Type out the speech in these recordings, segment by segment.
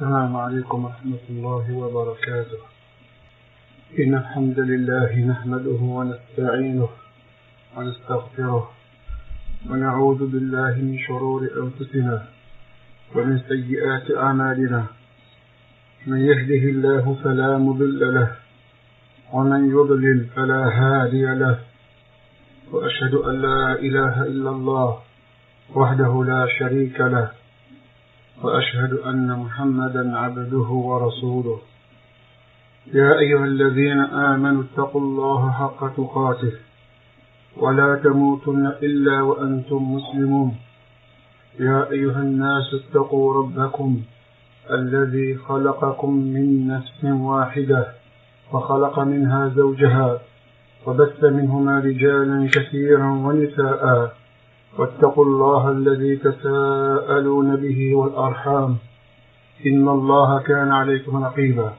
السلام عليكم ورحمة الله وبركاته. إن الحمد لله نحمده ونستعينه ونستغفره ونعوذ بالله من شرور أنفسنا ومن سيئات أعمالنا. من يهده الله فلا مضل له ومن يضلل فلا هادي له، وأشهد أن لا إله إلا الله وحده لا شريك له، وأشهد أن محمدا عبده ورسوله. يا أيها الذين آمنوا اتقوا الله حق تقاته ولا تموتن إلا وأنتم مسلمون. يا أيها الناس اتقوا ربكم الذي خلقكم من نفس واحدة وخلق منها زوجها وبث منهما رجالا كثيرا ونساء، واتقوا الله الذي تساءلون به والأرحام إن الله كان عليكم رقيبا.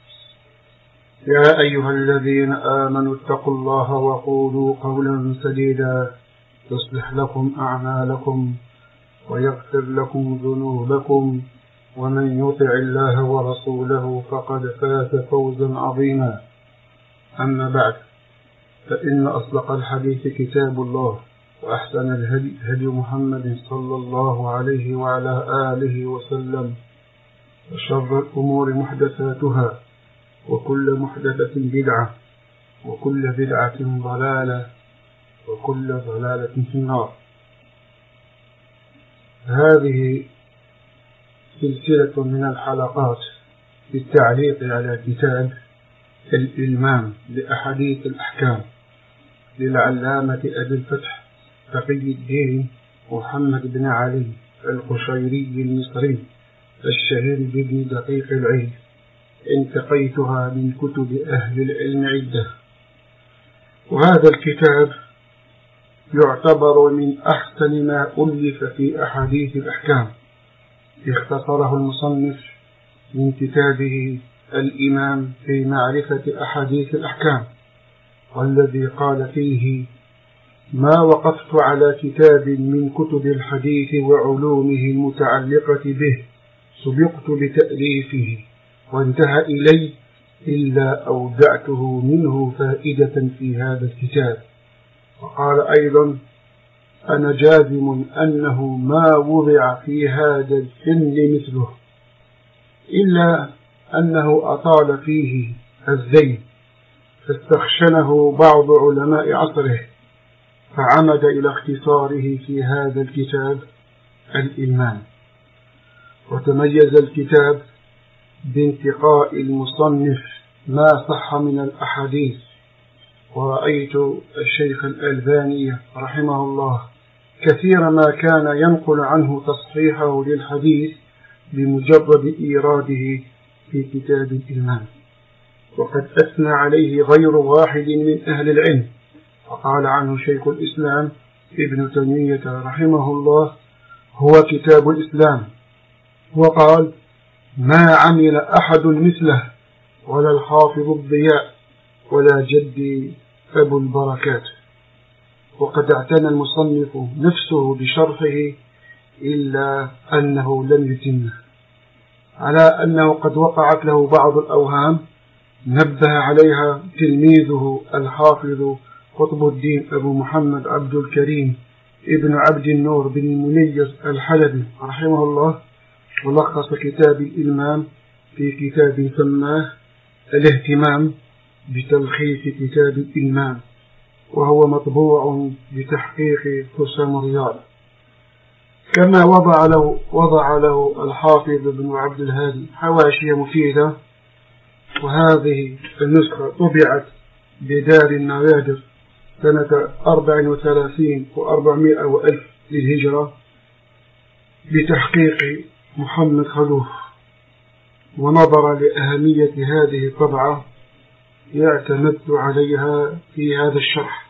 يا أيها الذين آمنوا اتقوا الله وقولوا قولا سديدا يصلح لكم أعمالكم ويغفر لكم ذنوبكم، ومن يطع الله ورسوله فقد فاز فوزا عظيما. أما بعد، فإن أصدق الحديث كتاب الله، وأحسن الهدي هدي محمد صلى الله عليه وعلى آله وسلم، وشر الأمور محدثاتها، وكل محدثة بدعة، وكل بدعة ضلالة، وكل ضلالة في النار. هذه سلسلة من الحلقات في التعليق على كتاب الإلمام لأحاديث الأحكام للعلامة أبي الفتح تقي الدين محمد بن علي القشيري المصري الشهير بابن دقيق العيد. انتقيتها من كتب أهل العلم عدة، وهذا الكتاب يعتبر من أحسن ما ألف في أحاديث الأحكام. اختصره المصنف من كتابه الإمام في معرفة أحاديث الأحكام، والذي قال فيه: ما وقفت على كتاب من كتب الحديث وعلومه المتعلقة به سبقت بتأليفه وانتهى إلي إلا أودعته منه فائدة في هذا الكتاب. وقال أيضا: أنا جازم أنه ما وضع في هذا السن مثله، إلا أنه أطال فيه الزين فاستخشنه بعض علماء عصره فعمد إلى اختصاره في هذا الكتاب الإلمام. وتميز الكتاب بانتقاء المصنف ما صح من الأحاديث. ورأيت الشيخ الألباني رحمه الله كثير ما كان ينقل عنه تصحيحه للحديث بمجرد إيراده في كتاب الإلمام، وقد أثنى عليه غير واحد من أهل العلم. وقال عنه شيخ الإسلام ابن تيمية رحمه الله: هو كتاب الإسلام. وقال: ما عمل أحد مثله، ولا الحافظ الضياء، ولا جدي أبو البركات. وقد اعتنى المصنف نفسه بشرحه، إلا أنه لم يتمه، على أنه قد وقعت له بعض الأوهام نبه عليها تلميذه الحافظ قطب الدين أبو محمد عبد الكريم ابن عبد النور بن المنير الحلبي رحمه الله. ولخص كتاب الإلمام في كتاب سماه الاهتمام بتلخيص كتاب الإلمام، وهو مطبوع بتحقيق حسام رياض. كما وضع له الحافظ بن عبد الهادي حواشي مفيدة. وهذه النسخة طبعت بدار النوادر سنة 34 و400 وألف للهجرة بتحقيق محمد خلوف. ونظرا لأهمية هذه الطبعة اعتمدت عليها في هذا الشرح،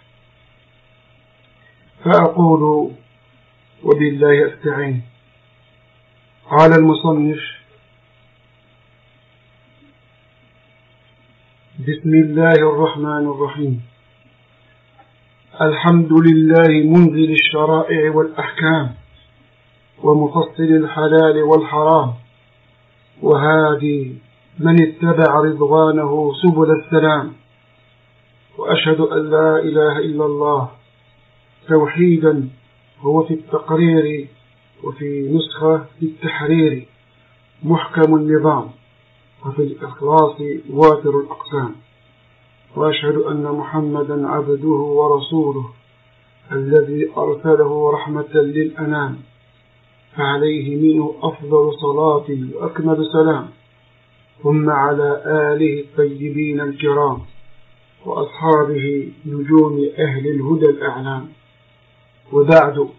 فأقول وبالله أستعين. قال المصنف: بسم الله الرحمن الرحيم. الحمد لله منزل الشرائع والأحكام ومفصل الحلال والحرام، وهادي من اتبع رضوانه سبل السلام، وأشهد أن لا إله إلا الله توحيدا هو في التقرير وفي نسخة في التحرير محكم النظام، وفي الإخلاص وافر الأقسام. وأشهد أن محمدا عبده ورسوله الذي أرسله رحمة للأنام، فعليه منه أفضل صلاة وأكمل سلام، ثم على آله الطيبين الكرام وأصحابه نجوم أهل الهدى الأعلام. وبعد،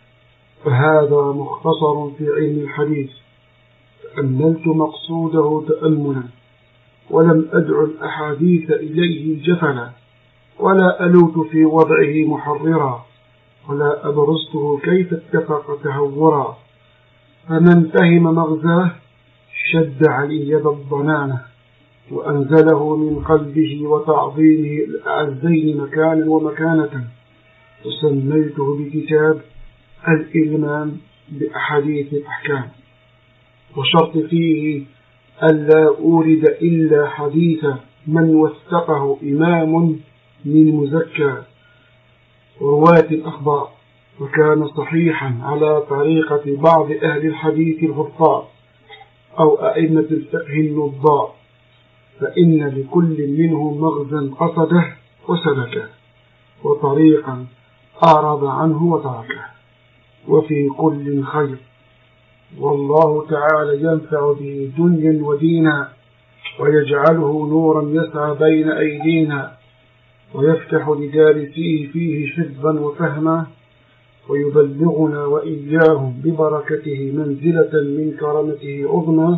فهذا مختصر في علم الحديث، تأملت مقصوده تأملا، ولم أدع الأحاديث إليه جفلا، ولا ألوت في وضعه محررا، ولا أبرزته كيف اتفق تهورا. فمن فهم مغزاه شد علي يد الضنانة، وأنزله من قلبه وتعظيمه الأعزين مكانا ومكانة. وسميته بكتاب الإلمام بأحاديث الأحكام، وشرط فيه ألا أورد إلا حديث من وثقه إمام من مزكى رواة الأخبار، وكان صحيحا على طريقة بعض أهل الحديث الغفار أو أئمة الفقه النظار، فإن لكل منهم مغزا قصده وسلكه، وطريقا أعرض عنه وتركه، وفي كل خير، والله تعالى ينفع به دنيا ودينا، ويجعله نورا يسعى بين أيدينا، ويفتح لدارسيه فيه حفظا وفهما، ويبلغنا وإياهم ببركته منزلة من كرمته عظمى،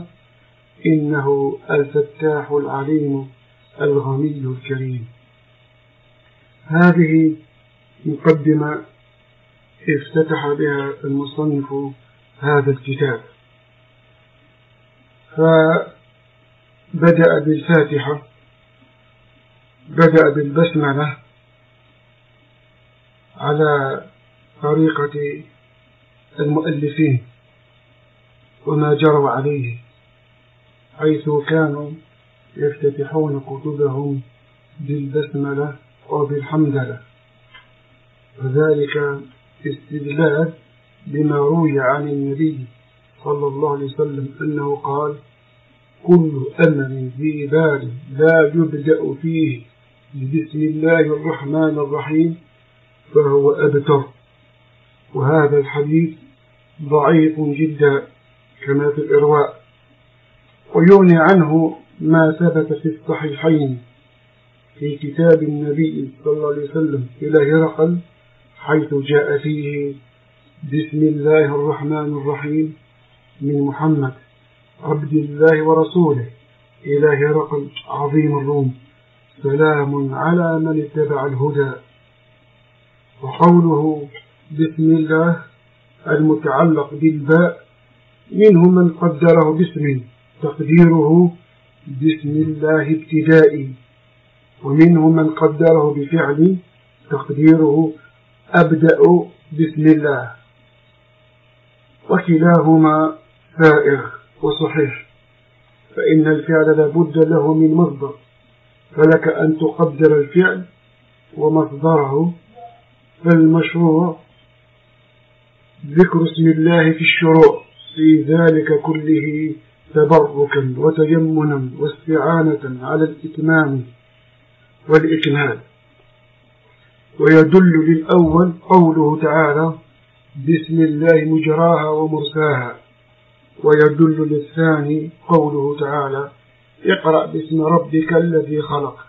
إنه الفتاح العليم الغني الكريم. هذه مقدمة افتتح بها المصنف هذا الكتاب، فبدأ بالفاتحة، بدأ بالبسملة على طريقة المؤلفين وما جروا عليه، حيث كانوا يفتتحون كتبهم بالبسملة وبالحمدلة، وذلك استدلال بما روي عن النبي صلى الله عليه وسلم أنه قال: كل أمر ذي بال لا يبدأ فيه بسم الله الرحمن الرحيم فهو أبتر. وهذا الحديث ضعيف جدا كما في الإرواء، ويغني عنه ما ثبت في الصحيحين في كتاب النبي صلى الله عليه وسلم إلى هرقل، حيث جاء فيه: بسم الله الرحمن الرحيم من محمد عبد الله ورسوله إلى هرقل عظيم الروم، سلام على من اتبع الهدى. وقوله بسم الله المتعلق بالباء منهم من قدره باسم تقديره بسم الله ابتدائي، ومنهم من قدره بفعل تقديره أبدأ بسم الله، وكلاهما سائغ وصحيح، فإن الفعل لابد له من مصدر، فلك أن تقدر الفعل ومصدره. فالمشروع ذكر اسم الله في الشروع في ذلك كله تبركا وتيمنا واستعانة على الإتمام والإكمال. ويدل للأول قوله تعالى: بسم الله مجراها ومرساها. ويدل للثاني قوله تعالى: اقرأ باسم ربك الذي خلق.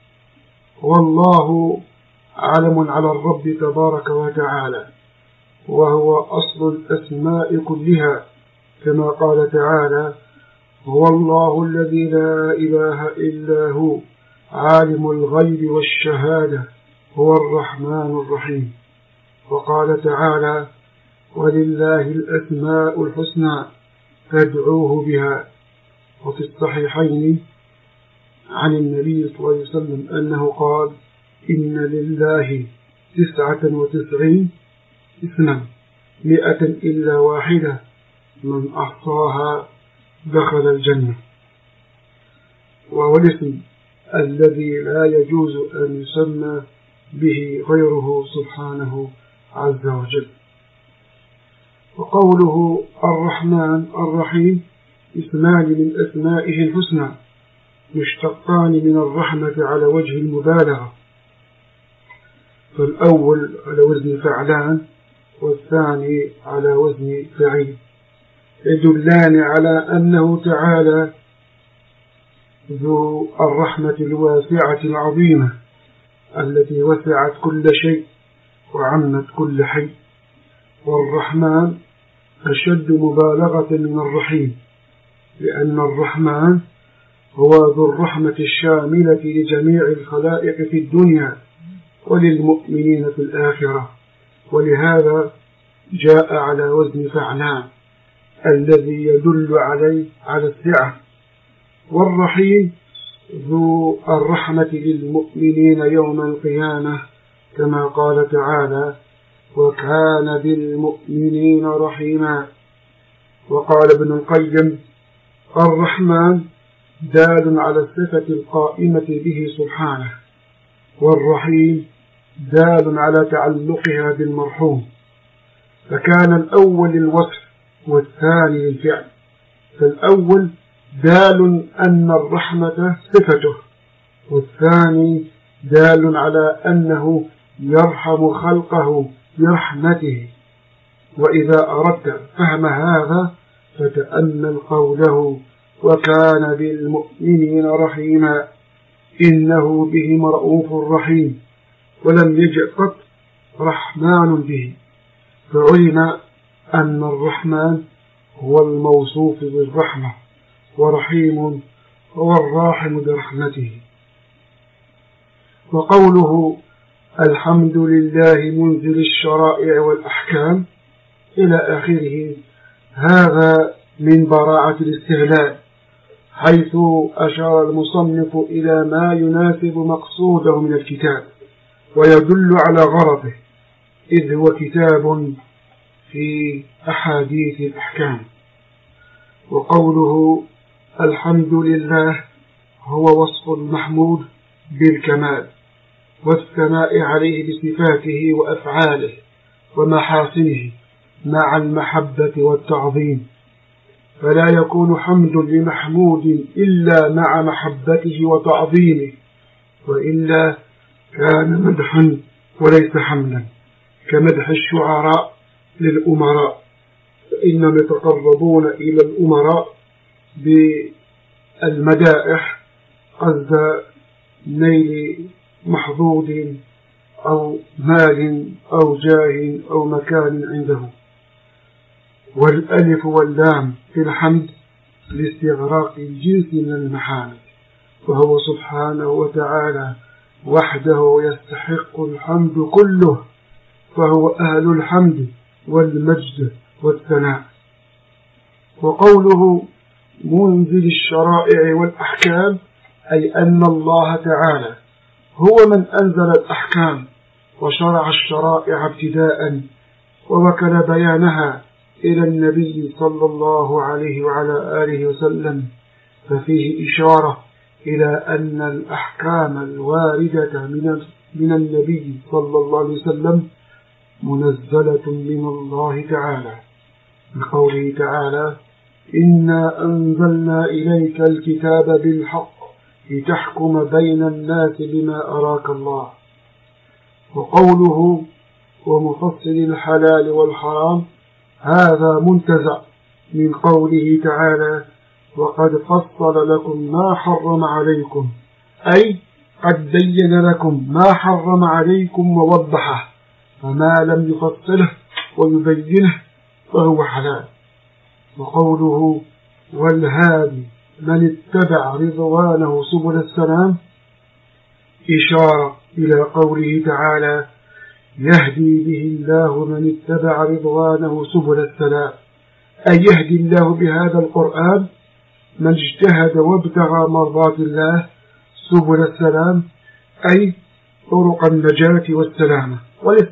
والله علم على الرب تبارك وتعالى، وهو أصل الأسماء كلها، كما قال تعالى: هو الله الذي لا إله إلا هو عالم الغيب والشهادة هو الرحمن الرحيم. وقال تعالى: ولله الأسماء الحسنى فادعوه بها. وفي الصحيحين عن النبي صلى الله عليه وسلم أنه قال: إن لله 99 اسما 100 إلا واحدة من أحصاها دخل الجنة. وهو الاسم الذي لا يجوز أن يسمى به غيره سبحانه عز وجل. وقوله الرحمن الرحيم اسمان من أسمائه الحسنى مشتقان من الرحمة على وجه المبالغة، فالأول على وزن فعلان والثاني على وزن فعيل، يدلان على أنه تعالى ذو الرحمة الواسعة العظيمة التي وسعت كل شيء وعمت كل حي. والرحمن أشد مبالغة من الرحيم، لأن الرحمن هو ذو الرحمة الشاملة لجميع الخلائق في الدنيا وللمؤمنين في الآخرة، ولهذا جاء على وزن فعلان الذي يدل على السعة. والرحيم ذو الرحمة للمؤمنين يوم القيامة، كما قال تعالى وكان بالمؤمنين رحيما. وقال ابن القيم الرحمن دال على الصفة القائمة به سبحانه، والرحيم دال على تعلقها بالمرحوم، فكان الأول للوصف والثاني للفعل. فالأول دال أن الرحمة صفته، والثاني دال على أنه يرحم خلقه برحمته. وإذا أردت فهم هذا فتأمل قوله وكان بالمؤمنين رحيما، إنه بهم رؤوف رحيم، ولم يجئ قط رحمن به، فعلم أن الرحمن هو الموصوف بالرحمة، ورحيم هو الراحم برحمته. وقوله الحمد لله منزل الشرائع والأحكام إلى آخره، هذا من براعة الاستهلال، حيث أشار المصنف إلى ما يناسب مقصوده من الكتاب ويدل على غرضه، إذ هو كتاب في أحاديث الأحكام. وقوله الحمد لله هو وصف المحمود بالكمال والثناء عليه بصفاته وأفعاله ومحاسنه مع المحبة والتعظيم، فلا يكون حمد لمحمود إلا مع محبته وتعظيمه، وإلا كان مدحا وليس حمدا، كمدح الشعراء للأمراء، فإنهم يتقربون إلى الأمراء بالمدائح قصد نيل محظوظ أو مال أو جاه أو مكان عنده. والألف واللام في الحمد لاستغراق الجنس من المحامد، وهو سبحانه وتعالى وحده يستحق الحمد كله، فهو أهل الحمد والمجد والثناء. وقوله منزل الشرائع والأحكام أي أن الله تعالى هو من أنزل الأحكام وشرع الشرائع ابتداء، ووكل بيانها إلى النبي صلى الله عليه وعلى آله وسلم، ففيه إشارة إلى أن الأحكام الواردة من النبي صلى الله عليه وسلم منزلة من الله تعالى، بقوله تعالى إنا أنزلنا إليك الكتاب بالحق لتحكم بين الناس بما أراك الله. وقوله ومفصل الحلال والحرام هذا منتزع من قوله تعالى وقد فصل لكم ما حرم عليكم، أي قد بين لكم ما حرم عليكم ووضحه، فما لم يفصله ويبينه فهو حلال. وقوله والهادي من اتبع رضوانه سبل السلام إشارة إلى قوله تعالى يهدي به الله من اتبع رضوانه سبل السلام، أي يهدي الله بهذا القرآن من اجتهد وابتغى مرضات الله سبل السلام، أي طرق النجاة والسلامة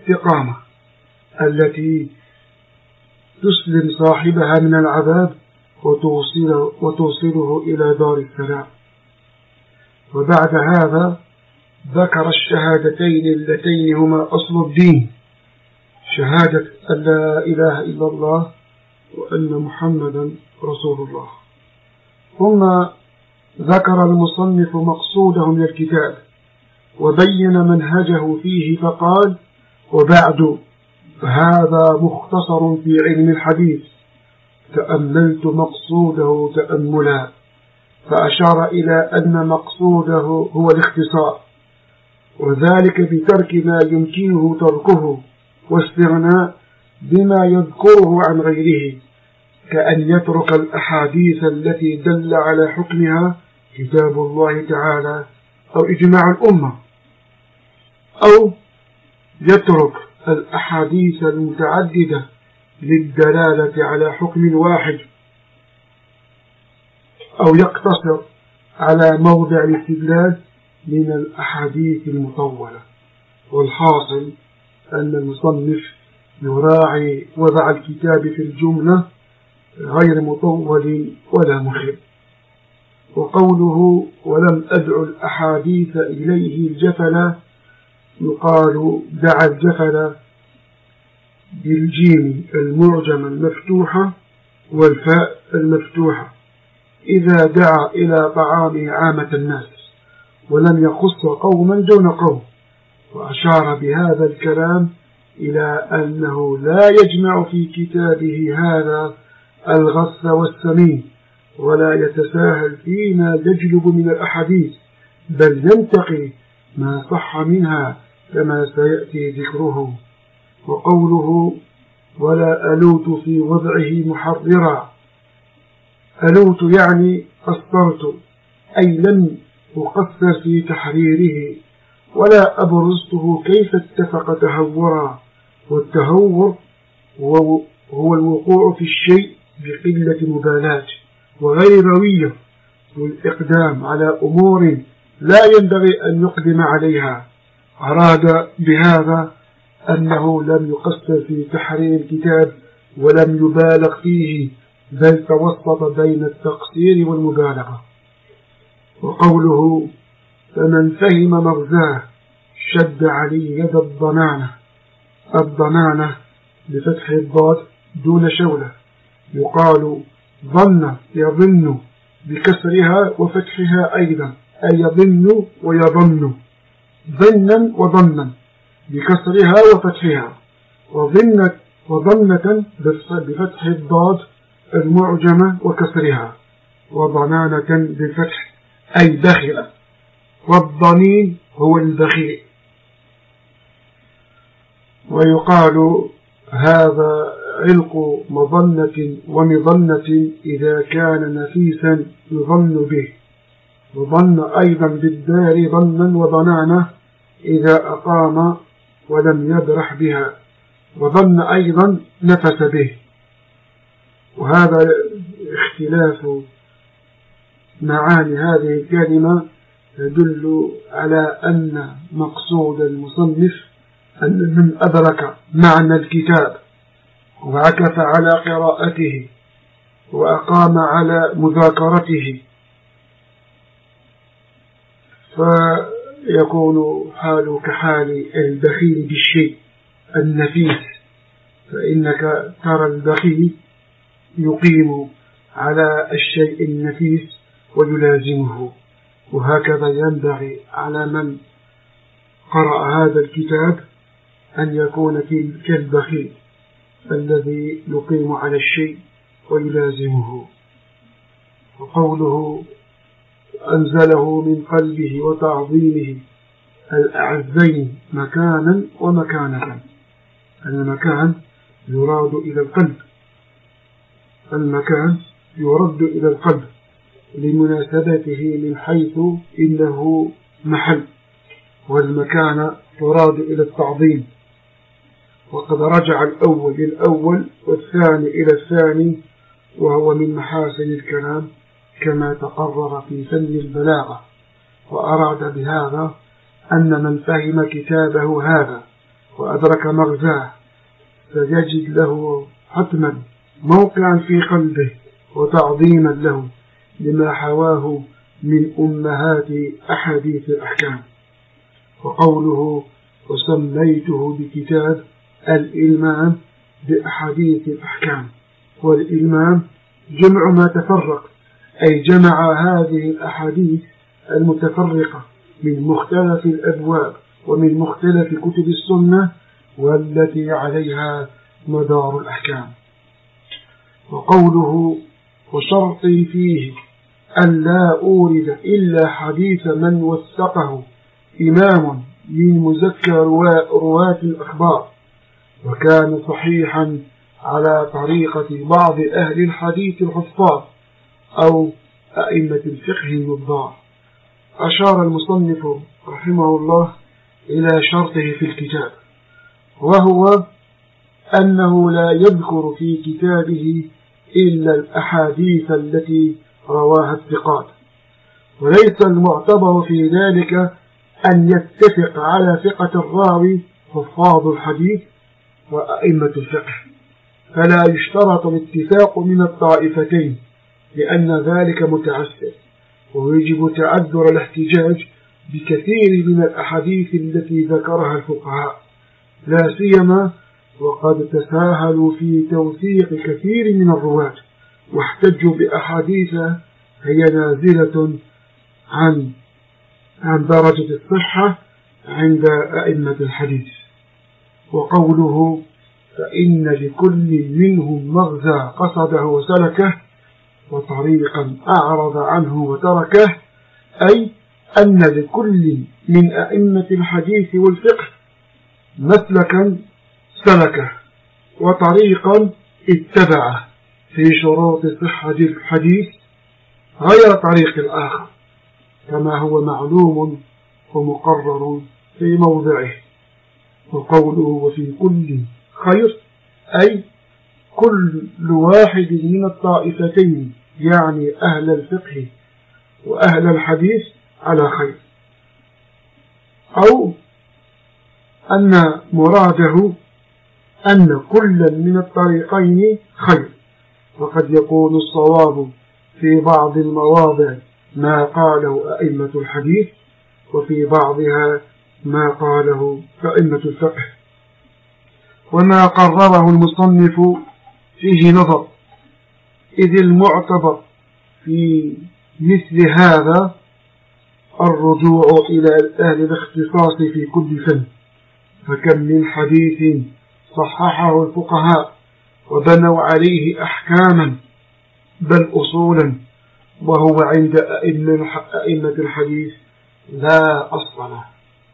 والاستقامة التي تسلم صاحبها من العذاب وتوصله إلى دار السلام. وبعد هذا ذكر الشهادتين اللتين هما أصل الدين، شهادة أن لا إله إلا الله وأن محمدا رسول الله. ثم ذكر المصنف مقصوده من الكتاب وبين منهجه فيه فقال: وبعد، هذا مختصر في علم الحديث، تأملت مقصوده تأملا، فأشار إلى أن مقصوده هو الاختصار، وذلك بترك ما يمكنه تركه واستغناء بما يذكره عن غيره، كأن يترك الأحاديث التي دل على حكمها كتاب الله تعالى أو إجماع الأمة، أو يترك الأحاديث المتعددة للدلالة على حكم واحد، أو يقتصر على موضع الاستدلال من الأحاديث المطولة. والحاصل أن المصنف يراعي وضع الكتاب في الجملة غير مطول ولا مخل. وقوله: ولم أدع الأحاديث إليه الجفل، يقال دعا الجفل بالجيم المعجم المفتوحة والفاء المفتوحة إذا دعا إلى طعام عامة الناس، ولم يخص قوما دون قوم. وأشار بهذا الكلام إلى أنه لا يجمع في كتابه هذا الغث والسمين، ولا يتساهل فيما يجلب من الأحاديث، بل ينتقي ما صح منها كما سيأتي ذكره. وقوله: ولا ألوت في وضعه محررا، ألوت يعني قصرت، أي لم أقصر في تحريره، ولا أبرزته كيف اتفق تهورا. والتهور هو الوقوع في الشيء بقلة مبالاة وغير روية، والإقدام على أمور لا ينبغي أن يقدم عليها. أراد بهذا أنه لم يقصر في تحرير الكتاب ولم يبالغ فيه، بل توسط بين التقصير والمبالغة. وقوله: فمن فهم مغزاه شد عليه يد الضنانة، الضنانة بفتح الضاد دون شولة، يقال ظن يظن بكسرها وفتحها أيضا، أي يظن ويظن، ظنا وظنا بكسرها وفتحها، وظنة بفتح الضاد المعجمة وكسرها، وضنانة بالفتح أي بخلة، والضنين هو البخيل. ويقال هذا علق مظنة ومظنة إذا كان نفيسا يظن به، وظن أيضا بالدار ظنا وظنانة إذا أقام ولم يبرح بها، وظن أيضا نفس به. وهذا اختلاف معاني هذه الكلمة يدل على أن مقصود المصنف أن من أدرك معنى الكتاب وعكف على قراءته وأقام على مذاكرته فيكون حاله كحال البخيل بالشيء النفيس، فإنك ترى البخيل يقيم على الشيء النفيس ويلازمه. وهكذا ينبغي على من قرأ هذا الكتاب أن يكون كالبخيل الذي يقيم على الشيء ويلازمه. وقوله: أنزله من قلبه وتعظيمه الأعزين مكانا ومكانة، المكان يراد إلى القلب، المكان يرد إلى القلب لمناسبته من حيث إنه محل، والمكان يراد إلى التعظيم. وقد رجع الأول للأول والثاني إلى الثاني، وهو من محاسن الكلام كما تقرر في فن البلاغة. وأراد بهذا أن من فهم كتابه هذا وأدرك مغزاه سيجد له حتما موقعا في قلبه وتعظيما له لما حواه من أمهات أحاديث الأحكام. وقوله وسميته بكتاب الإلمام بأحاديث الأحكام، والإلمام جمع ما تفرق، أي جمع هذه الأحاديث المتفرقة من مختلف الأبواب ومن مختلف كتب السنة والتي عليها مدار الأحكام. وقوله وشرطي فيه أن لا أورد إلا حديث من وثقه إمام من مزكى رواة الأخبار، وكان صحيحا على طريقة بعض أهل الحديث الحفاظ أو أئمة الفقه النظار. أشار المصنف رحمه الله إلى شرطه في الكتاب، وهو أنه لا يذكر في كتابه إلا الأحاديث التي رواها الثقات، وليس المعتبر في ذلك أن يتفق على ثقة الراوي حفاظ الحديث وأئمة الفقه، فلا يشترط الاتفاق من الطائفتين لأن ذلك متعسر، ويجب تعذر الاحتجاج بكثير من الأحاديث التي ذكرها الفقهاء، لا سيما وقد تساهلوا في توثيق كثير من الرواة واحتجوا بأحاديث هي نازلة عن درجة الصحة عند أئمة الحديث. وقوله فإن لكل منهم مغزى قصده وسلكه وطريقا أعرض عنه وتركه، أي أن لكل من أئمة الحديث والفقه مسلكا سلكه وطريقا اتبعه في شروط صحة الحديث غير طريق الآخر، كما هو معلوم ومقرر في موضعه. وقوله وفي كل خير، أي كل واحد من الطائفتين يعني أهل الفقه وأهل الحديث على خير، أو أن مراده أن كل من الطريقين خير، وقد يكون الصواب في بعض المواضع ما قاله أئمة الحديث وفي بعضها ما قاله أئمة الفقه. وما قرره المصنف فيه نظر، إذ المعتبر في مثل هذا الرجوع إلى أهل الاختصاص في كل فن، فكم من حديث صححه الفقهاء وبنوا عليه أحكاما بل أصولا، وهو عند أئمة الحديث لا أصل له.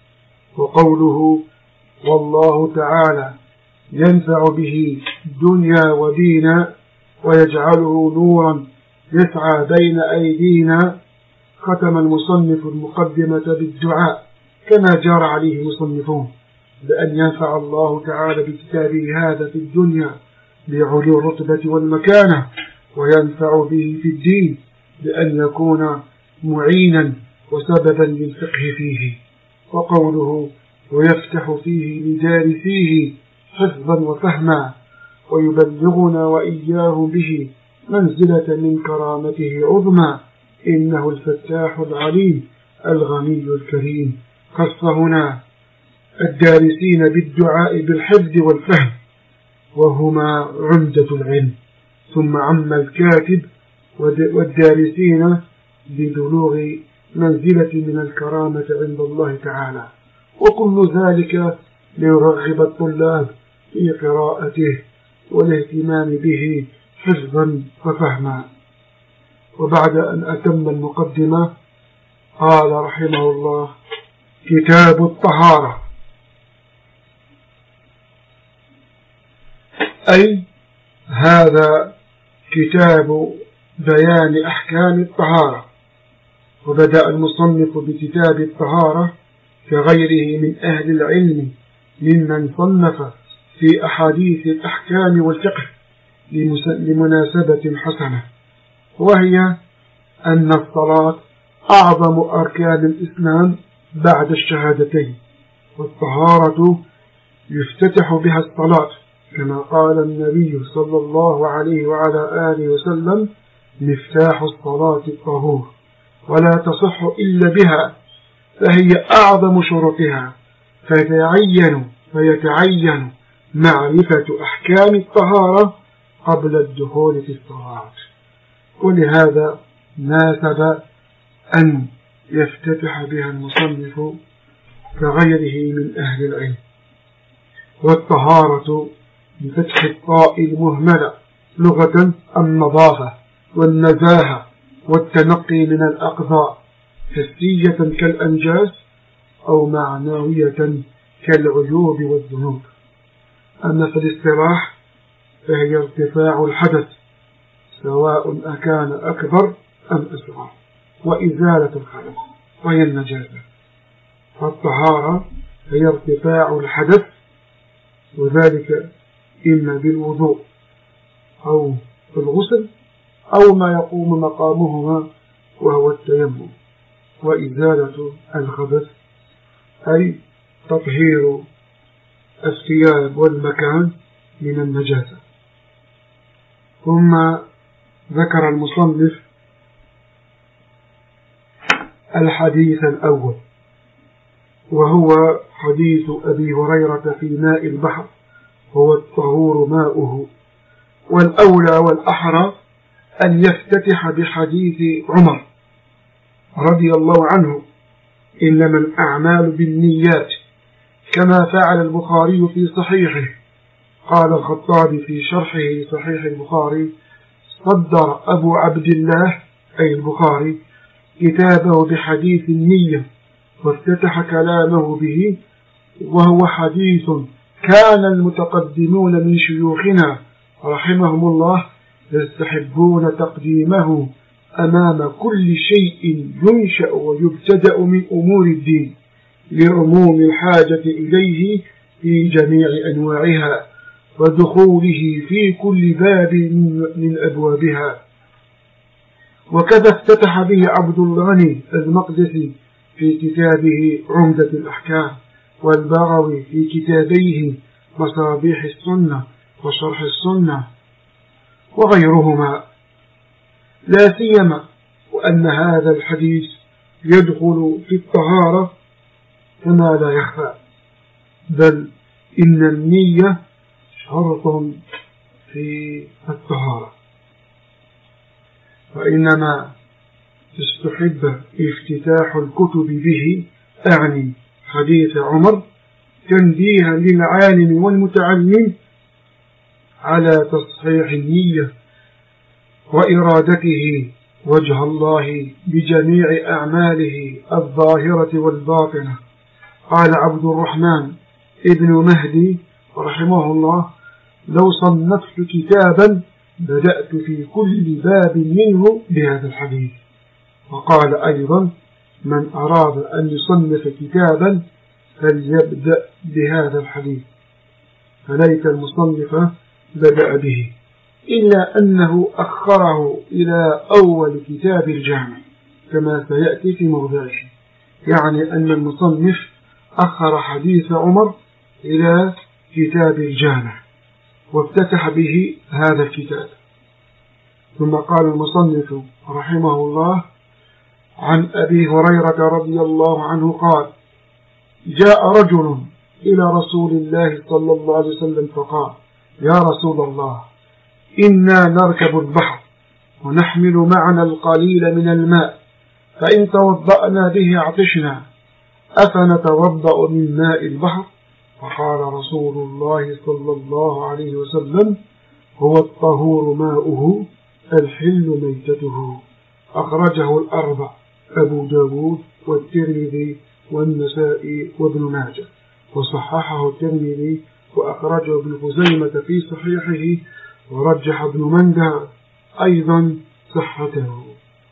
وقوله والله تعالى ينفع به دنيا ودينا ويجعله نورا يسعى بين أيدينا، ختم المصنف المقدمة بالدعاء كما جار عليه المصنفون بأن ينفع الله تعالى بكتابه هذا في الدنيا بعلو الرتبة والمكانة، وينفع به في الدين بأن يكون معينا وسببا للفقه فيه. وقوله ويفتح فيه لدارسيه حفظا وفهما ويبلغنا وإياه به منزلة من كرامته عظمى، إنه الفتاح العليم الغني الكريم. خص هنا الدارسين بالدعاء بالحفظ والفهم وهما عمدة العلم، ثم عم الكاتب والدارسين ببلوغ منزلة من الكرامة عند الله تعالى، وكل ذلك ليرغب الطلاب في قراءته والاهتمام به حفظا وفهما. وبعد أن أتم المقدمة قال رحمه الله كتاب الطهارة، أي هذا كتاب بيان أحكام الطهارة. وبدأ المصنف بكتاب الطهارة كغيره من أهل العلم ممن صنف في أحاديث الأحكام والفقه لمناسبة حسنة، وهي أن الصلاة أعظم أركان الإسلام بعد الشهادتين، والطهارة يفتتح بها الصلاة كما قال النبي صلى الله عليه وعلى آله وسلم مفتاح الصلاة الطهور، ولا تصح إلا بها، فهي أعظم شروطها، فيتعين معرفة أحكام الطهارة قبل الدخول في الصلاة. ولهذا ناسب أن يفتتح بها المصنف كغيره من أهل العلم. والطهارة بفتح الطاء المهملة لغة النظافة والنزاهة والتنقي من الأقذار، حسية كالأنجاس أو معنوية كالعيوب والذنوب. أما في الاصطلاح فهي ارتفاع الحدث سواء أكان أكبر أم أصغر، وإزالة الخبث وهي النجاسة. فالطهارة هي ارتفاع الحدث، وذلك إما بالوضوء أو بالغسل أو ما يقوم مقامهما وهو التيمم، وإزالة الخبث أي تطهير الثياب والمكان من النجاسة. ثم ذكر المصنف الحديث الأول، وهو حديث أبي هريرة في ماء البحر هو الطهور ماؤه. والأولى والأحرى أن يفتتح بحديث عمر رضي الله عنه: إنما الأعمال بالنيات، كما فعل البخاري في صحيحه. قال الخطابي في شرحه صحيح البخاري: صدر أبو عبد الله أي البخاري كتابه بحديث النية، وافتتح كلامه به، وهو حديث كان المتقدمون من شيوخنا رحمهم الله يستحبون تقديمه أمام كل شيء ينشأ ويبتدأ من أمور الدين، لعموم الحاجة إليه في جميع أنواعها، ودخوله في كل باب من أبوابها. وكذا افتتح به عبد الغني المقدسي في كتابه عمدة الأحكام، والبغوي في كتابيه مصابيح السنة وشرح السنة وغيرهما، لا سيما وأن هذا الحديث يدخل في الطهارة كما لا يخفى، بل إن النية شرط في الطهارة. وإنما استحب افتتاح الكتب به، أعني حديث عمر، تنبيها للعالم والمتعلم على تصحيح النية وإرادته وجه الله بجميع أعماله الظاهرة والباطنة. قال عبد الرحمن ابن مهدي رحمه الله: لو صنفت كتابا بدأت في كل باب منه بهذا الحديث. وقال أيضا: من أراد أن يصنف كتابا فليبدأ بهذا الحديث، فليت المصنف بدأ به، إلا أنه أخره إلى أول كتاب الجامع كما سيأتي في موضعه، يعني أن المصنف أخر حديث عمر إلى كتاب الجامع وافتتح به هذا الكتاب. ثم قال المصنف رحمه الله: عن أبي هريرة رضي الله عنه قال: جاء رجل إلى رسول الله صلى الله عليه وسلم فقال: يا رسول الله، إنا نركب البحر ونحمل معنا القليل من الماء، فإن توضأنا به عطشنا، أفنتوضأ من ماء البحر؟ فقال رسول الله صلى الله عليه وسلم: هو الطهور ماؤه الحل ميتته. أخرجه الأربع: أبو داود والترمذي والنسائي وابن ماجه، وصححه الترمذي وأخرجه ابن خزيمة في صحيحه، ورجح ابن مندى أيضا صحته.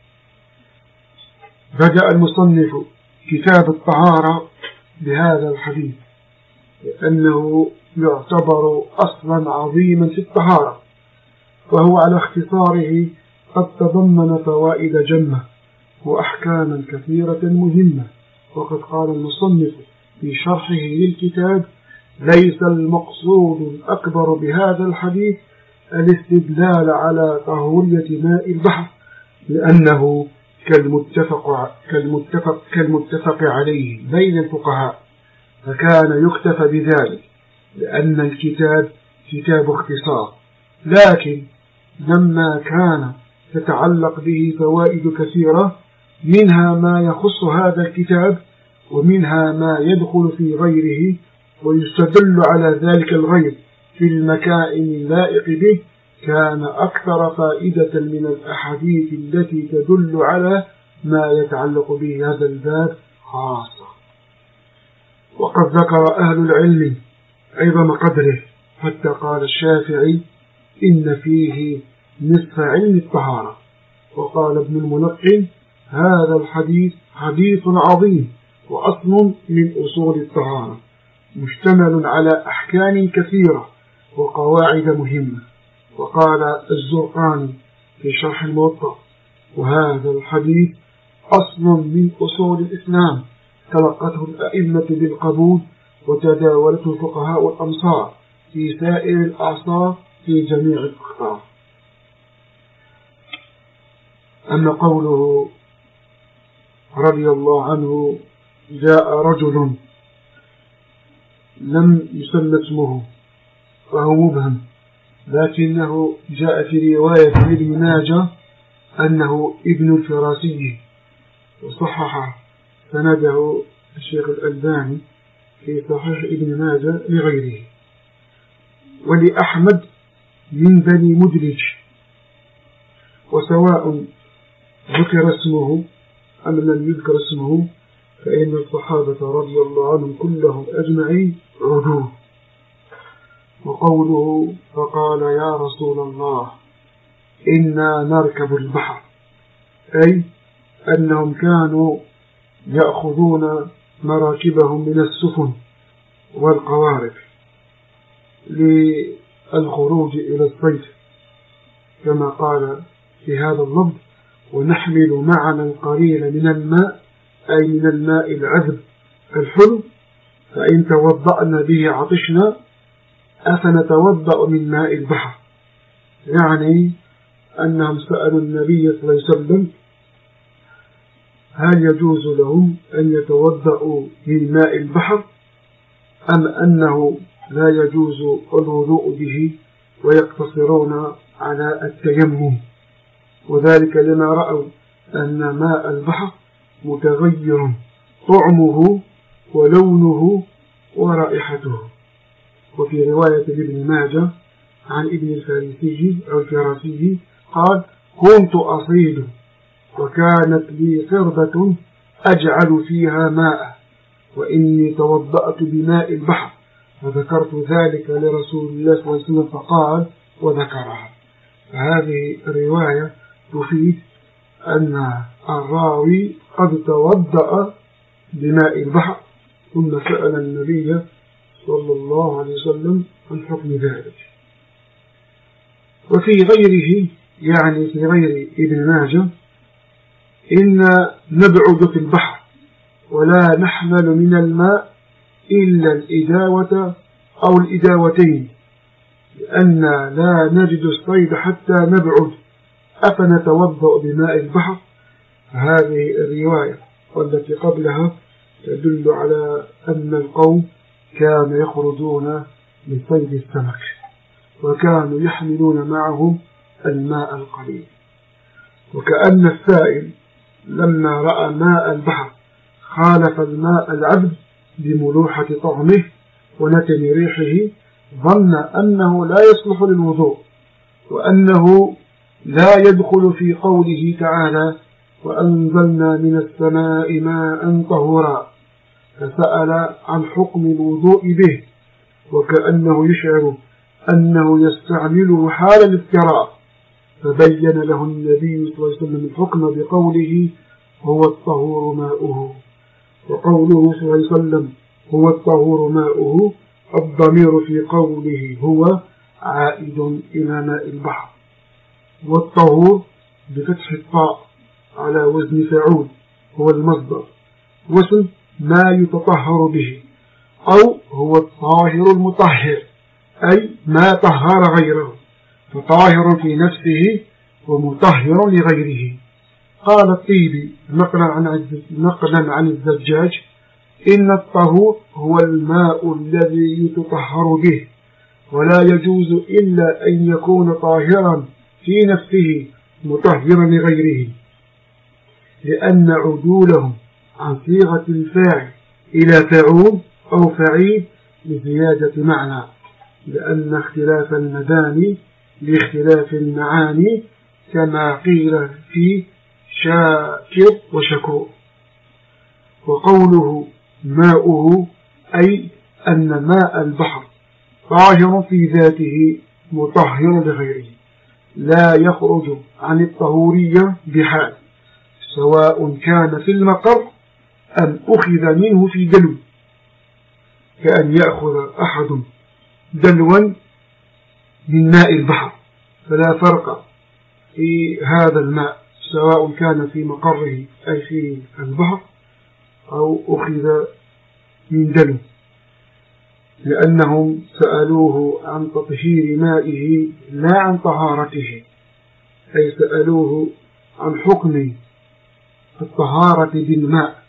بدأ المصنف كتاب الطهارة بهذا الحديث لأنه يعتبر أصلا عظيما في الطهارة، وهو على اختصاره قد تضمن فوائد جمة وأحكاما كثيرة مهمة. وقد قال المصنف في شرحه للكتاب: ليس المقصود الأكبر بهذا الحديث الاستدلال على طهورية ماء البحر لأنه كالمتفق عليه بين الفقهاء، فكان يكتفى بذلك لأن الكتاب كتاب اختصار. لكن لما كان تتعلق به فوائد كثيرة، منها ما يخص هذا الكتاب ومنها ما يدخل في غيره ويستدل على ذلك الغير في المكان اللائق به، كان أكثر فائدة من الأحاديث التي تدل على ما يتعلق به هذا الباب خاصة. وقد ذكر أهل العلم عظم قدره، حتى قال الشافعي إن فيه نصف علم الطهارة. وقال ابن الملقن هذا الحديث حديث عظيم وأصل من أصول الطهارة، مشتمل على أحكام كثيرة وقواعد مهمة. وقال الزرقاني في شرح الموطأ وهذا الحديث أصل من أصول الإسلام تلقته الأئمة بالقبول وتداولته الفقهاء والأمصار في سائر الأعصار في جميع الأقطار. أما قوله رضي الله عنه جاء رجل لم يسمى اسمه فهو مبهم، لكنه جاء في رواية ابن ماجه أنه ابن الفراسي، وصحح سنده الشيخ الألباني في صحيح ابن ماجه لغيره. ولأحمد من بني مدلج، وسواء ذكر اسمه أم لم يذكر اسمه فإن الصحابة رضي الله عنهم كلهم أجمعين عدول. وقوله فقال يا رسول الله إنا نركب البحر، أي أنهم كانوا يأخذون مراكبهم من السفن والقوارب للخروج إلى الصيد، كما قال في هذا اللفظ ونحمل معنا القليل من الماء، أي من الماء العذب الحلو، فإن توضأنا به عطشنا أفنتوضأ من ماء البحر. يعني أنهم سألوا النبي صلى الله عليه وسلم هل يجوز لهم أن يتوضأوا من ماء البحر أم أنه لا يجوز الوضوء به ويقتصرون على التيمم، وذلك لما رأوا أن ماء البحر متغير طعمه ولونه ورائحته. وفي رواية ابن ماجه عن ابن الفارسي أو الفراسي قال كنت أصيد وكانت لي قربة أجعل فيها ماء وإني توضأت بماء البحر، فذكرت ذلك لرسول الله صلى الله عليه وسلم فقال وذكرها. فهذه الرواية تفيد أن الراوي قد توضأ بماء البحر ثم سأل النبي صلى الله عليه وسلم عن حكم ذلك. وفي غيره يعني في غير ابن ماجه إن نبعد في البحر ولا نحمل من الماء إلا الإداوة أو الإداوتين، لأن لا نجد الصيد حتى نبعد أفنتوضأ بماء البحر. هذه الرواية والتي قبلها تدل على أن القوم كانوا يخرجون لصيد السمك وكانوا يحملون معهم الماء القليل، وكأن السائل لما رأى ماء البحر خالف الماء العذب بملوحة طعمه ونتن ريحه ظن أنه لا يصلح للوضوء، وأنه لا يدخل في قوله تعالى وأنزلنا من السماء ماء طهورا، فسأل عن حكم الوضوء به، وكأنه يشعر أنه يستعمله حال الافتراء، فبين له النبي صلى الله عليه وسلم الحكم بقوله هو الطهور ماؤه. وقوله صلى الله عليه وسلم هو الطهور ماؤه الضمير في قوله هو عائد إلى ماء البحر، والطهور بفتح الطاء على وزن فعول هو المصدر، واسم ما يتطهر به، أو هو الطاهر المطهر أي ما طهر غيره، فطاهر في نفسه ومطهر لغيره. قال الطيبي نقلا عن الزجاج: إن الطهور هو الماء الذي يتطهر به، ولا يجوز إلا أن يكون طاهرا في نفسه مطهرا لغيره، لأن عدولهم عن صيغة الفاعل إلى فعول أو فعيل لزيادة معنى، لأن اختلاف المباني لاختلاف المعاني، كما قيل في شاكر وشكور. وقوله ماؤه أي أن ماء البحر طاهر في ذاته مطهر لغيره، لا يخرج عن الطهورية بحال، سواء كان في المقر أم أخذ منه في دلو، كأن يأخذ أحد دلوا من ماء البحر، فلا فرق في هذا الماء سواء كان في مقره أي في البحر أو أخذ من دلو، لأنهم سألوه عن تطهير مائه لا عن طهارته، أي سألوه عن حكم الطهارة بالماء.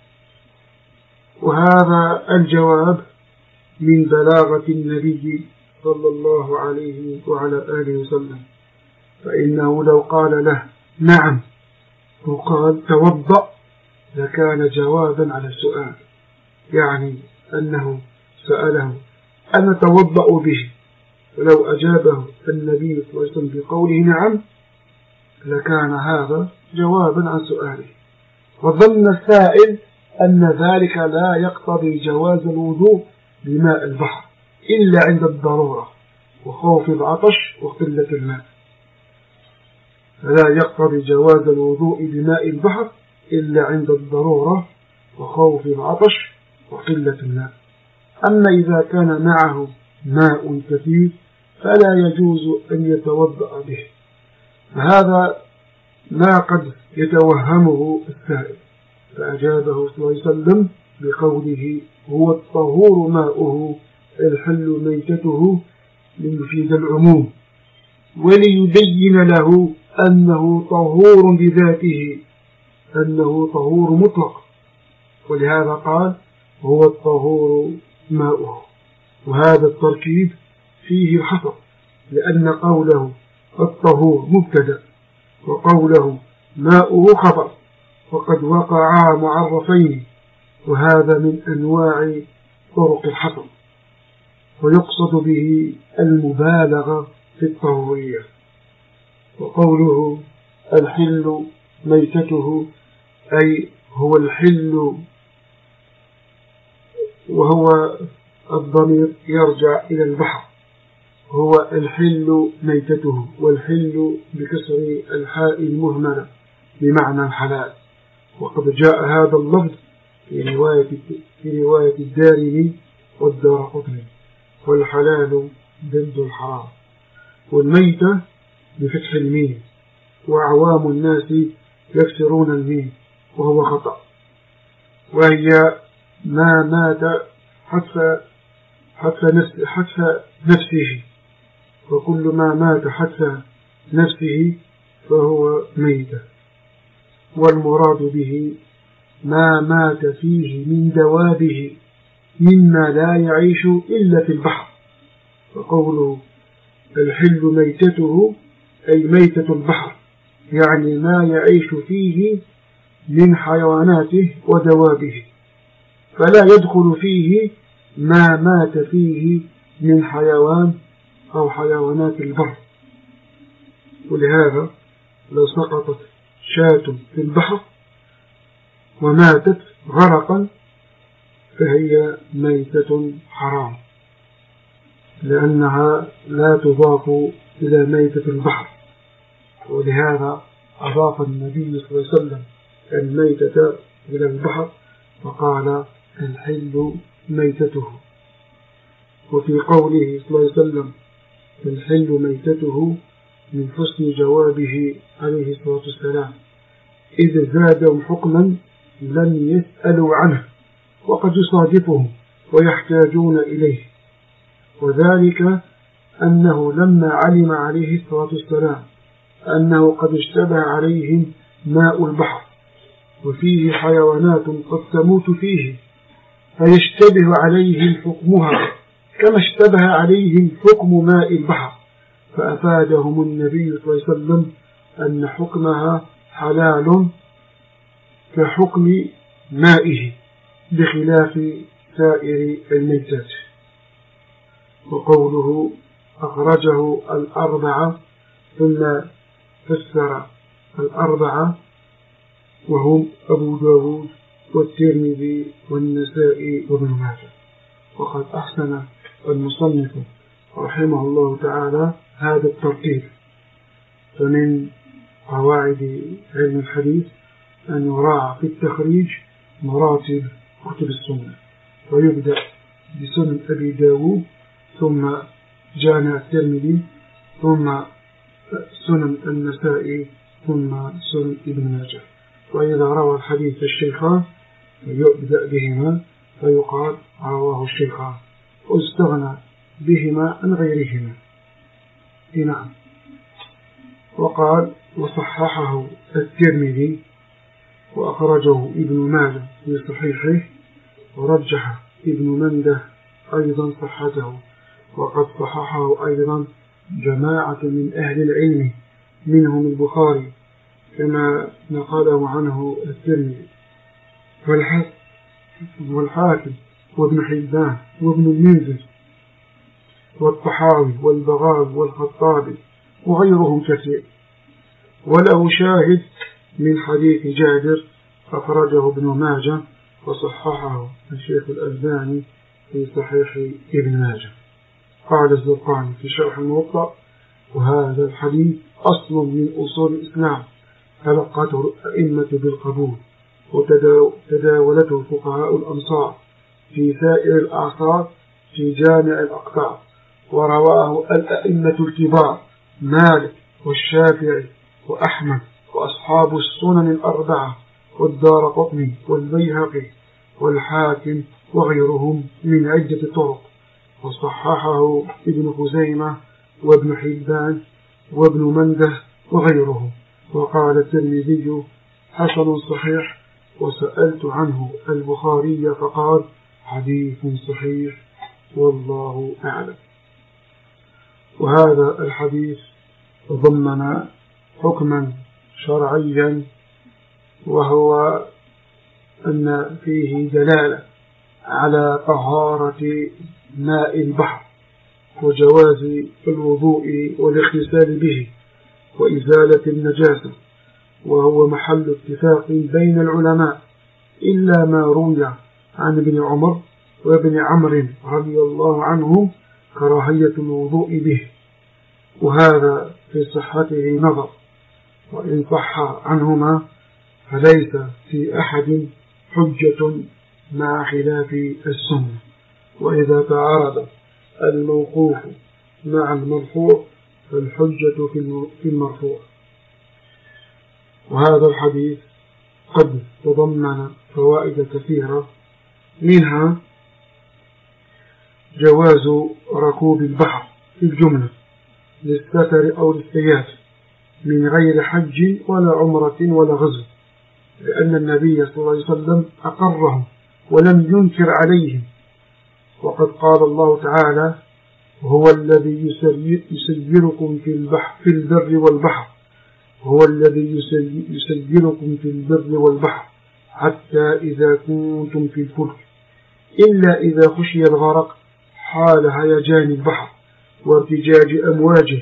وهذا الجواب من بلاغة النبي صلى الله عليه وعلى آله وسلم، فإنه لو قال له نعم وقال توضأ لكان جوابا على السؤال، يعني أنه سأله أن نتوضأ به، ولو أجابه النبي صلى الله عليه وسلم بقوله نعم لكان هذا جوابا عن سؤاله. وظن السائل أن ذلك لا يقتضي جواز الوضوء بماء البحر إلا عند الضرورة وخوف العطش وقلة الماء، فلا يقتضي جواز الوضوء بماء البحر إلا عند الضرورة وخوف العطش وقلة الماء. أما إذا كان معه ماء كثير فلا يجوز أن يتوضأ به، فهذا ما قد يتوهمه السائل، فأجابه صلى الله عليه وسلم بقوله هو الطهور ماؤه الحل ميتته ليفيد العموم، وليبين له أنه طهور بذاته، أنه طهور مطلق، ولهذا قال هو الطهور ماؤه. وهذا التركيب فيه الحصر، لأن قوله الطهور مبتدأ وقوله ماؤه خبر، وقد وقعا معرفين، وهذا من أنواع طرق الحصر، ويقصد به المبالغة في الطهورية. وقوله الحل ميتته أي هو الحل، وهو الضمير يرجع إلى البحر، هو الحل ميتته، والحل بكسر الحاء المهملة بمعنى الحلال. وقد جاء هذا اللفظ في رواية الدارمي والدارقطني، والحلال ضد الحرام. والميتة بفتح الميم، وأعوام الناس يكسرون الميم وهو خطأ، وهي ما مات حتى نفسه، وكل ما مات حتى نفسه فهو ميتة. والمراد به ما مات فيه من دوابه مما لا يعيش إلا في البحر. وقوله الحل ميتته أي ميتة البحر، يعني ما يعيش فيه من حيواناته ودوابه، فلا يدخل فيه ما مات فيه من حيوان أو حيوانات البر. ولهذا لو سقطت شاة في البحر وماتت غرقا فهي ميتة حرام، لأنها لا تضاف إلى ميتة البحر. ولهذا أضاف النبي صلى الله عليه وسلم الميتة إلى البحر فقال الحل ميتته. وفي قوله صلى الله عليه وسلم الحل ميتته من حسن جوابه عليه الصلاة والسلام، إذ زادوا حكما لم يسألوا عنه وقد يصادفهم ويحتاجون إليه، وذلك أنه لما علم عليه الصلاة والسلام أنه قد اشتبه عليهم ماء البحر وفيه حيوانات قد تموت فيه فيشتبه عليهم حكمها كما اشتبه عليهم حكم ماء البحر، فأفادهم النبي صلى الله عليه وسلم أن حكمها حلال كحكم مائه بخلاف سائر الميتات. وقوله أخرجه الأربعة ثم فسر الأربعة وهم أبو داود والترمذي والنسائي وابن ماجه. وقد أحسن المصنف رحمه الله تعالى هذا الترتيب. فمن قواعد علم الحديث أن يراعى في التخريج مراتب كتب السنة، ويبدأ بسنن أبي داود ثم جامع الترمذي ثم سنن النسائي ثم سنن ابن ماجه. وإذا روى الحديث الشيخان فيبدأ بهما فيقال رواه الشيخان واستغنى بهما عن غيرهما. نعم. وقال وصححه الترمذي وأخرجه ابن ماجه في صحيحه ورجح ابن منده أيضا صحته، وقد صححه أيضا جماعة من أهل العلم منهم البخاري كما نقله عنه الترمذي والحاكم وابن حبان وابن المنذر والطحاوي والبغاوي والخطابي وغيرهم كثير. وله شاهد من حديث جابر أخرجه ابن ماجه وصححه الشيخ الألباني في صحيح ابن ماجه. قال الزرقاني في شرح الموطأ وهذا الحديث أصل من أصول الإسلام تلقته الأئمة بالقبول وتداولته فقهاء الأمصار في سائر الأعصار في جامع الأقطار، ورواه الأئمة الكبار مالك والشافعي وأحمد وأصحاب السنن الأربعة والدارقطني والبيهقي والحاكم وغيرهم من عدة طرق، وصححه ابن خزيمة وابن حبان وابن منده وغيرهم. وقال الترمذي حسن صحيح، وسألت عنه البخاري فقال حديث صحيح والله أعلم. وهذا الحديث ضمن حكما شرعيا، وهو أن فيه دلالة على طهارة ماء البحر وجواز الوضوء والاغتسال به وإزالة النجاسة، وهو محل اتفاق بين العلماء إلا ما روي عن ابن عمر وابن عمرو رضي الله عنهم كراهية الوضوء به، وهذا في صحته نظر، وإن صح عنهما فليس في أحد حجة مع خلاف السنة. وإذا تعارض الموقوف مع المرفوع فالحجة في المرفوع. وهذا الحديث قد تضمن فوائد كثيرة، منها جواز ركوب البحر في الجملة للسفر أو للسياحة من غير حج ولا عمرة ولا غزو، لأن النبي صلى الله عليه وسلم أقرهم ولم ينكر عليهم. وقد قال الله تعالى هو الذي يسيركم في البر والبحر، هو الذي يسيركم في البر والبحر حتى إذا كنتم في الفلك إلا إذا خشي الغرق حال هيجان البحر وارتجاج أمواجه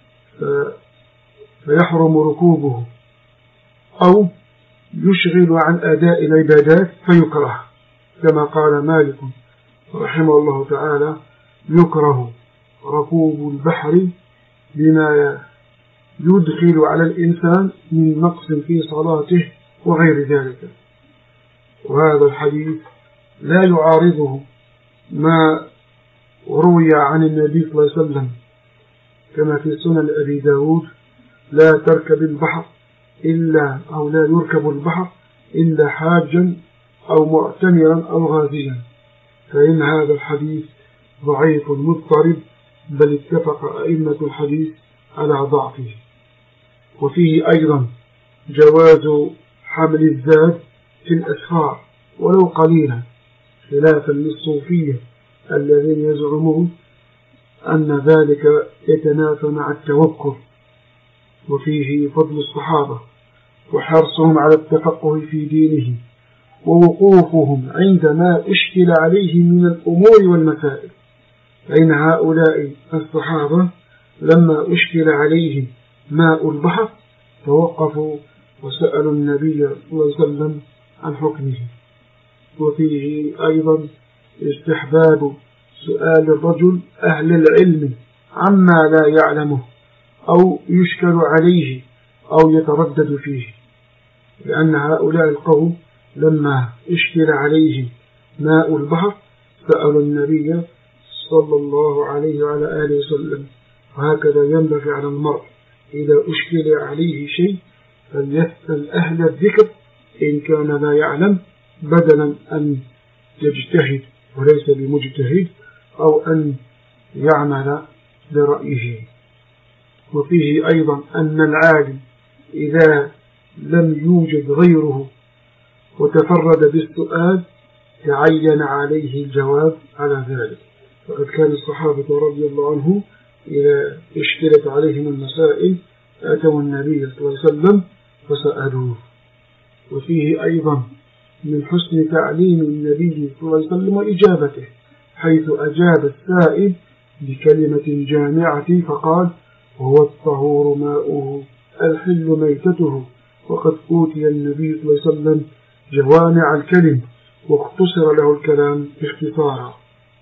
فيحرم ركوبه أو يشغل عن أداء العبادات فيكره، كما قال مالك رحمه الله تعالى يكره ركوب البحر بما يدخل على الإنسان من نقص في صلاته وغير ذلك. وهذا الحديث لا يعارضه ما روي عن النبي صلى الله عليه وسلم كما في سنن أبي داود لا تركب البحر أو لا يركب البحر إلا حاجا أو معتمرا أو غازيا، فإن هذا الحديث ضعيف مضطرب بل اتفق أئمة الحديث على ضعفه. وفيه أيضا جواز حمل الزاد في الأسفار ولو قليلا، خلافا للصوفية الذين يزعمون أن ذلك يتنافى مع التوكل. وفيه فضل الصحابة وحرصهم على التفقه في دينهم ووقوفهم عندما أشكل عليهم من الأمور والمسائل، فإن هؤلاء الصحابة لما أشكل عليهم ماء البحر توقفوا وسألوا النبي صلى الله عليه وسلم عن حكمه. وفيه أيضا استحباب سؤال الرجل أهل العلم عما لا يعلمه أو يشكل عليه أو يتردد فيه، لأن هؤلاء القوم لما اشكل عليهم ماء البحر سألوا النبي صلى الله عليه وعلى آله وسلم. وهكذا ينبغي على المرء إذا أشكل عليه شيء فليسأل أهل الذكر إن كان لا يعلم، بدلا أن يجتهد وليس بمجتهد أو أن يعمل برأيه. وفيه أيضا أن العالم إذا لم يوجد غيره وتفرد بالسؤال تعين عليه الجواب على ذلك، فقد كان الصحابة رضي الله عنهم إذا اشكلت عليهم المسائل أتوا النبي صلى الله عليه وسلم فسألوه. وفيه أيضا من حسن تعليم النبي صلى الله عليه وسلم وإجابته، حيث أجاب السائل بكلمة جامعة فقال: هو الطهور ماؤه الحل ميتته. وقد أوتي النبي صلى الله عليه وسلم جوامع الكلم واختصر له الكلام باختصارا.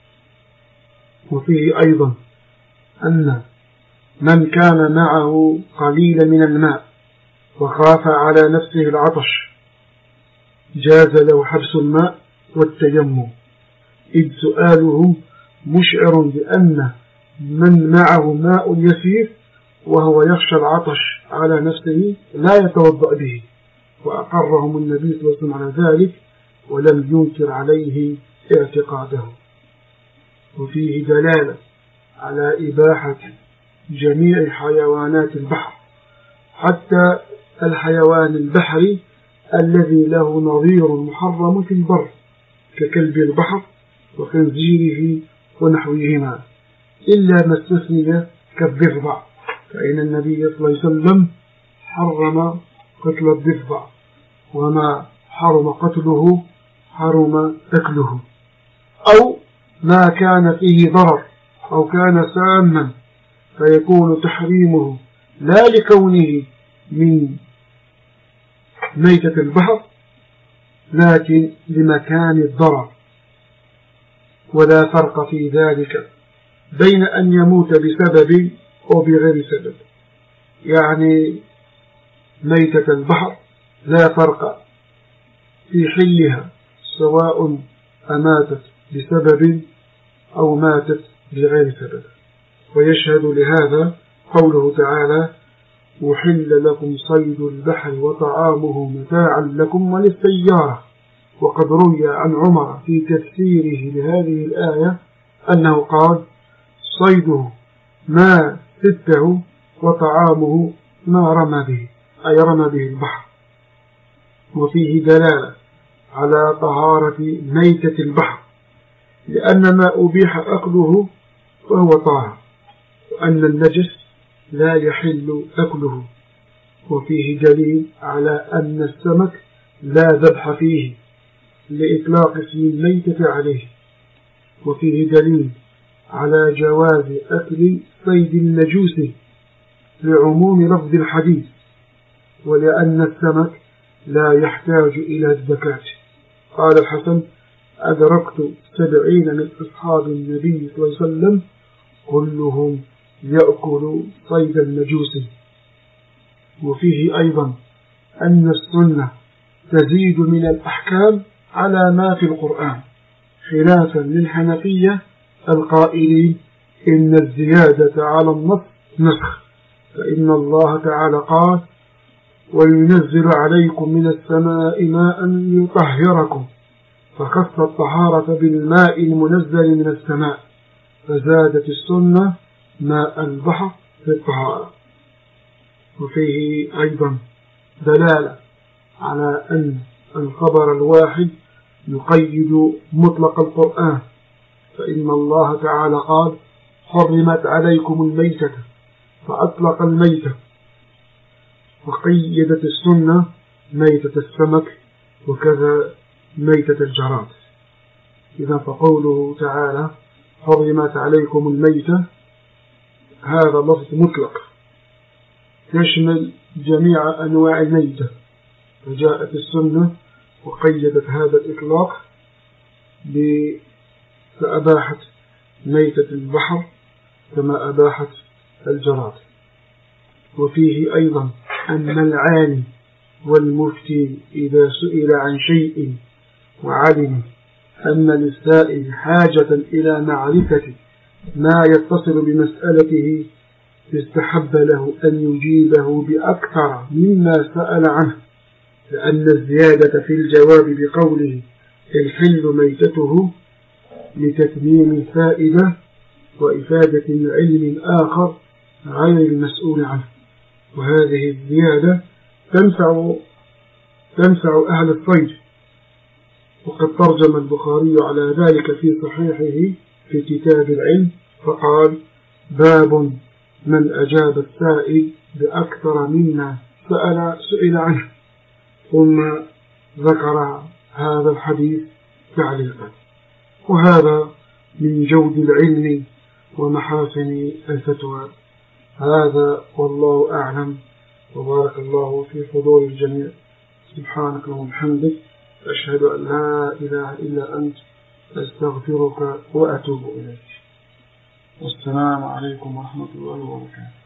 وفيه أيضا أن من كان معه قليل من الماء وخاف على نفسه العطش جاز له حبس الماء والتيمم، إذ سؤاله مشعر بأن من معه ماء يسير وهو يخشى العطش على نفسه لا يتوضأ به، وأقرهم النبي صلى الله عليه وسلم على ذلك ولم ينكر عليه اعتقاده. وفيه دلالة على إباحة جميع حيوانات البحر، حتى الحيوان البحري الذي له نظير محرم في البر ككلب البحر وخنزيره ونحوهما، إلا ما استثني كالضفدع، فإن النبي صلى الله عليه وسلم حرم قتل الضفدع، وما حرم قتله حرم أكله، أو ما كان فيه ضرر أو كان ساما فيكون تحريمه لا لكونه من ميتة البحر لكن لمكان الضرر. ولا فرق في ذلك بين أن يموت بسبب أو بغير سبب، يعني ميتة البحر لا فرق في حلها سواء أماتت بسبب أو ماتت بغير سبب. ويشهد لهذا قوله تعالى: وحل لكم صيد البحر وطعامه متاعا لكم وللسيارة. وقد روي عن عمر في تفسيره لهذه الآية أنه قال: صيده ما سته وطعامه ما رمى به، أي رمى به البحر. وفيه دلالة على طهارة ميتة البحر، لأن ما أبيح أكله فهو طاهر، وأن النجس لا يحل أكله. وفيه دليل على أن السمك لا ذبح فيه لإطلاق اسم الميتة عليه. وفيه دليل على جواز أكل صيد المجوس لعموم لفظ الحديث، ولأن السمك لا يحتاج إلى الزكاة. قال الحسن: أدركت 70 من أصحاب النبي صلى الله عليه وسلم كلهم يأكل صيد المجوس. وفيه أيضا أن السنة تزيد من الأحكام على ما في القرآن، خلافا للحنفية القائلين إن الزيادة على النص نسخ، فإن الله تعالى قال: وينزل عليكم من السماء ماء ليطهركم، فخص الطهارة بالماء المنزل من السماء، فزادت السنة ماء البحر في الطهارة. وفيه أيضا دلالة على أن الخبر الواحد يقيد مطلق القرآن، فإن الله تعالى قال حرمت عليكم الميتة فأطلق الميتة، وقيدت السنة ميتة السمك وكذا ميتة الجراد. إذا فقوله تعالى حرمت عليكم الميتة هذا لفظ مطلق يشمل جميع أنواع الميتة، فجاءت السنة وقيدت هذا الإطلاق فأباحت ميتة البحر كما أباحت الجراد. وفيه أيضا أن العالم والمفتي إذا سئل عن شيء وعلم أن للسائل حاجة إلى معرفة ما يتصل بمسألته استحب له أن يجيبه بأكثر مما سأل عنه، لأن الزيادة في الجواب بقوله الحل ميتته لتتميم الفائدة وإفادة علم آخر غير المسؤول عنه، وهذه الزيادة تنفع أهل الصيد. وقد ترجم البخاري على ذلك في صحيحه في كتاب العلم فقال باب من أجاب السائل بأكثر مما سئل عنه، ثم ذكر هذا الحديث تعليقا. وهذا من جود العلم ومحاسن الفتوى. هذا والله أعلم، وبارك الله في حضور الجميع. سبحانك وبحمدك أشهد أن لا إله إلا أنت أستغفرك وأتوب إليك. والسلام عليكم ورحمة الله وبركاته.